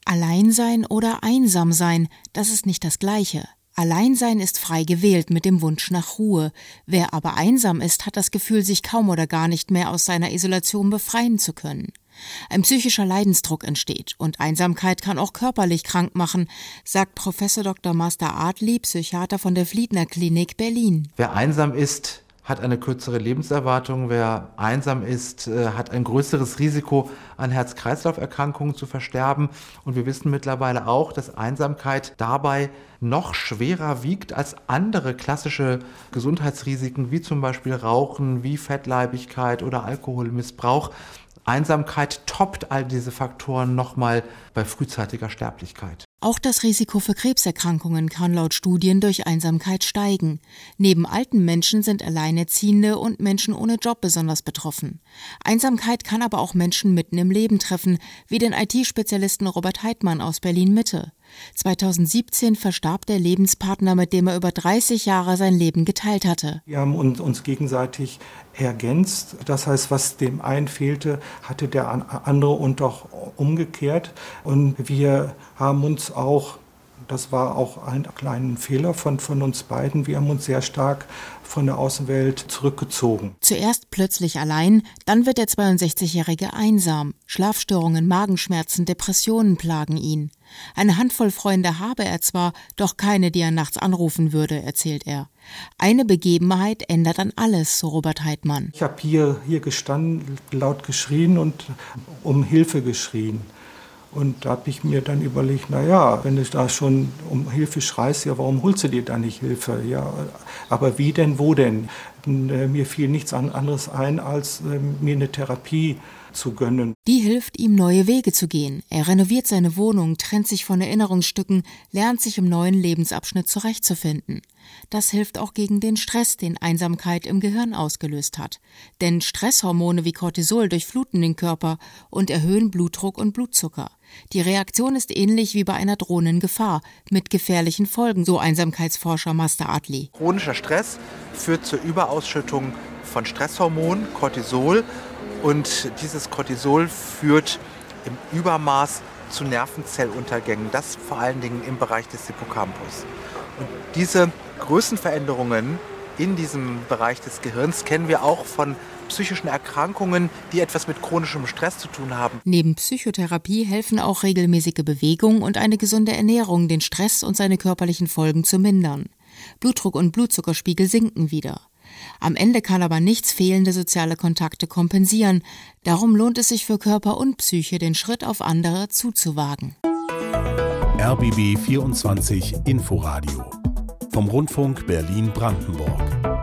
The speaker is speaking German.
Alleinsein oder Einsamsein, das ist nicht das Gleiche. Alleinsein ist frei gewählt mit dem Wunsch nach Ruhe. Wer aber einsam ist, hat das Gefühl, sich kaum oder gar nicht mehr aus seiner Isolation befreien zu können. Ein psychischer Leidensdruck entsteht und Einsamkeit kann auch körperlich krank machen, sagt Prof. Dr. Master Adli, Psychiater von der Fliedner Klinik Berlin. Wer einsam ist, hat eine kürzere Lebenserwartung. Wer einsam ist, hat ein größeres Risiko, an Herz-Kreislauf-Erkrankungen zu versterben. Und wir wissen mittlerweile auch, dass Einsamkeit dabei noch schwerer wiegt als andere klassische Gesundheitsrisiken, wie zum Beispiel Rauchen, wie Fettleibigkeit oder Alkoholmissbrauch. Einsamkeit toppt all diese Faktoren nochmal bei frühzeitiger Sterblichkeit. Auch das Risiko für Krebserkrankungen kann laut Studien durch Einsamkeit steigen. Neben alten Menschen sind Alleinerziehende und Menschen ohne Job besonders betroffen. Einsamkeit kann aber auch Menschen mitten im Leben treffen, wie den IT-Spezialisten Robert Heidmann aus Berlin-Mitte. 2017 verstarb der Lebenspartner, mit dem er über 30 Jahre sein Leben geteilt hatte. Wir haben uns gegenseitig ergänzt. Das heißt, was dem einen fehlte, hatte der andere und auch umgekehrt. Und wir haben uns auch, das war auch ein kleiner Fehler von uns beiden, wir haben uns sehr stark von der Außenwelt zurückgezogen. Zuerst plötzlich allein, dann wird der 62-Jährige einsam. Schlafstörungen, Magenschmerzen, Depressionen plagen ihn. Eine Handvoll Freunde habe er zwar, doch keine, die er nachts anrufen würde, erzählt er. Eine Begebenheit ändert dann alles, so Robert Heidmann. Ich habe hier gestanden, laut geschrien und um Hilfe geschrien. Und da habe ich mir dann überlegt, wenn du da schon um Hilfe schreist, ja, warum holst du dir da nicht Hilfe? Ja, aber wie denn, wo denn? Und, mir fiel nichts anderes ein, als mir eine Therapie zu gönnen. Die hilft ihm, neue Wege zu gehen. Er renoviert seine Wohnung, trennt sich von Erinnerungsstücken, lernt sich im neuen Lebensabschnitt zurechtzufinden. Das hilft auch gegen den Stress, den Einsamkeit im Gehirn ausgelöst hat. Denn Stresshormone wie Cortisol durchfluten den Körper und erhöhen Blutdruck und Blutzucker. Die Reaktion ist ähnlich wie bei einer drohenden Gefahr, mit gefährlichen Folgen, so Einsamkeitsforscher Master Adli. Chronischer Stress führt zur Überausschüttung von Stresshormonen, Cortisol. Und dieses Cortisol führt im Übermaß zu Nervenzelluntergängen, das vor allen Dingen im Bereich des Hippocampus. Und diese Größenveränderungen in diesem Bereich des Gehirns kennen wir auch von psychischen Erkrankungen, die etwas mit chronischem Stress zu tun haben. Neben Psychotherapie helfen auch regelmäßige Bewegung und eine gesunde Ernährung, den Stress und seine körperlichen Folgen zu mindern. Blutdruck und Blutzuckerspiegel sinken wieder. Am Ende kann aber nichts fehlende soziale Kontakte kompensieren. Darum lohnt es sich für Körper und Psyche, den Schritt auf andere zuzuwagen. RBB 24 Inforadio vom Rundfunk Berlin-Brandenburg.